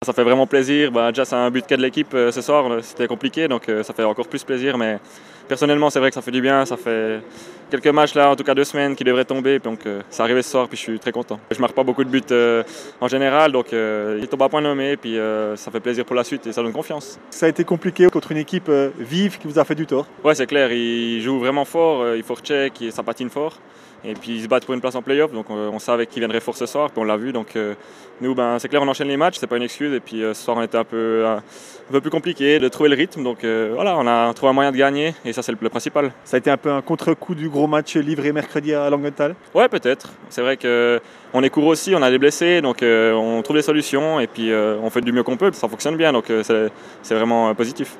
Ça fait vraiment plaisir. Déjà, c'est un but de l'équipe ce soir. C'était compliqué, donc ça fait encore plus plaisir. Mais personnellement, c'est vrai que ça fait du bien. Ça fait quelques matchs, là, en tout cas 2 semaines, qui devraient tomber. Donc c'est arrivé ce soir, puis je suis très content. Je ne marque pas beaucoup de buts en général, donc il tombe à point nommé. Puis ça fait plaisir pour la suite et ça donne confiance. Ça a été compliqué contre une équipe vive qui vous a fait du tort. Ouais, c'est clair. Ils jouent vraiment fort. Ils forecheck, ça patine fort. Et puis ils se battent pour une place en play-off, donc on savait qu'ils viendraient fort ce soir, puis on l'a vu. Donc nous, c'est clair, on enchaîne les matchs, c'est pas une excuse. Et puis ce soir, on était un peu plus compliqué de trouver le rythme. Donc voilà, on a trouvé un moyen de gagner, et ça, c'est le principal. Ça a été un peu un contre-coup du gros match livré mercredi à Langenthal. Ouais, peut-être. C'est vrai qu'on est court aussi, on a des blessés, donc on trouve des solutions, et puis on fait du mieux qu'on peut. Ça fonctionne bien, donc c'est vraiment positif.